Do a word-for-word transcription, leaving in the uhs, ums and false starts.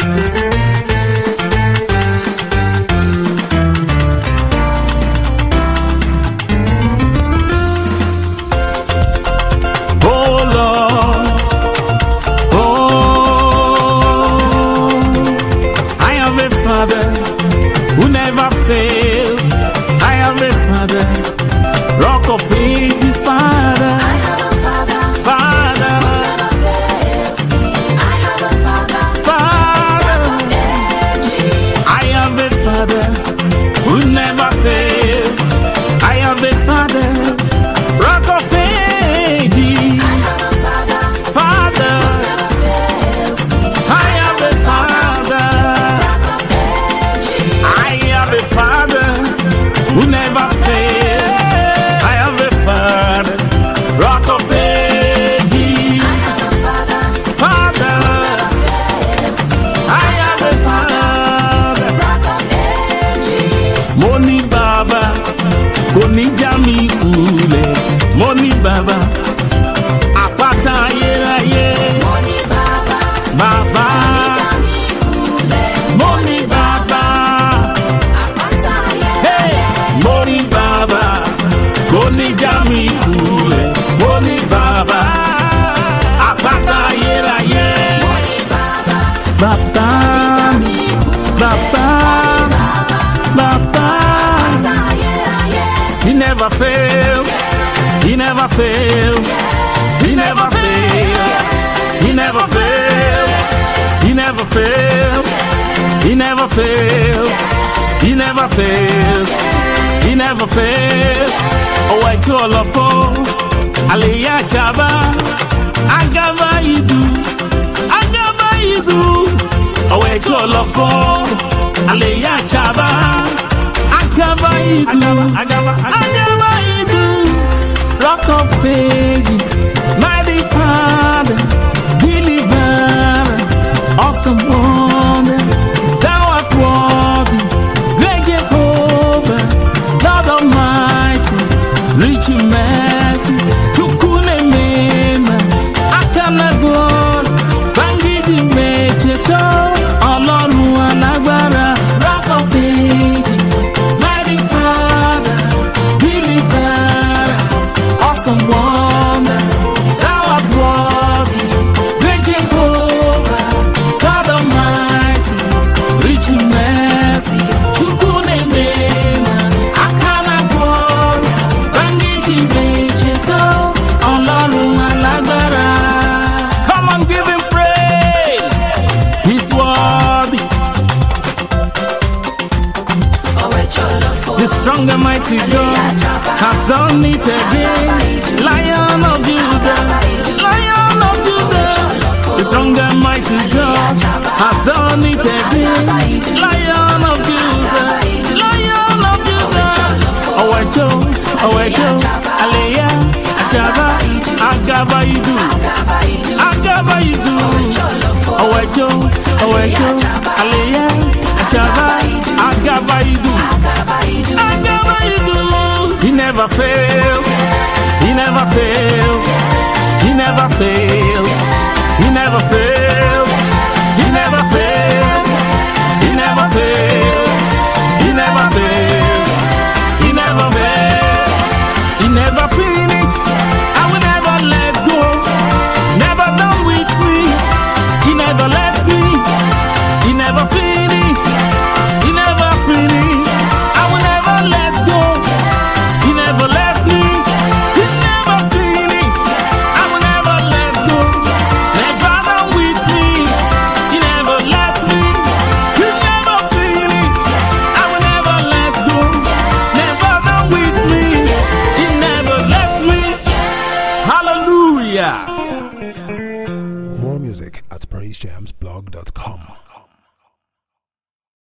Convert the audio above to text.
Who never fails. I have a Father, Rock of Ages, Father. I have a Father, Father, who never fails me. I have a Father, Father. Rock of Ages. I have a Father who never fails. I have a Father, Rock of Ages. I have a Father, Father, who never fails me. I have a Father. Rock of Ages. I have a Father who never fails. I have a Father, Rock of Ages. I have a Father, Father, fails me. I have a Father. Rock of Ages. Mo ní bàbá, kò ní já mi kulẹ̀. Mo ní bàbá, àpáta ayérayé. Mo ní bàbá, Bàbá, ìjà mi kulẹ̀. mo ní bàbá. Àpáta Hey! ayérayé. Mo ní bàbá, kò ní já mi kulẹ̀. Mo ní bàbá, àpáta ayérayé. Mo ní bàbá, Bàbá, ìjà mi kulẹ̀. bàbá, bàbá. Àpáta ayérayé. He never fails. He never fails. He never fails. He never fails. He never fails. He never fails. He never fails. He never fails. Oh, I told her for Aliyah Chaba. Agava Idu. Agava Idu. Oh, I told her for Aliyah Chaba. Agava Idu. Agava Agava Idu. Rock of Ages. Mighty Father. Deliverer. Awesome wonder. Thou art worthy. Great Jehovah. Lord Almighty. Rich in mercy. Tukune mema. Akana God. Bangiji mecheto. Ọlọ́run alágbára. Rock of Ages. Mighty Father. Deliverer. Awesome wonder. Thou art worthy. Great Jehovah. God Almighty. Rich in mercy. Tukune mema. Akana God. Bangiji mecheto. Ọlọ́run alágbára. Come on, give him praise. He's worthy. Oh, it's your love for The strong and mighty God has done it again. Lion of Judah, Lion of Judah. The strong and mighty God has done it again. Lion of Judah, Lion of Judah. Oh, I Joe, oh, I Joe, Aliyah, Agaba, Agaba Idu, Agaba Idu. Oh, I Joe, oh, I Joe, Aliyah, Agaba, Agaba Idu. Agaba Idu. He never fails. He never fails. He never fails.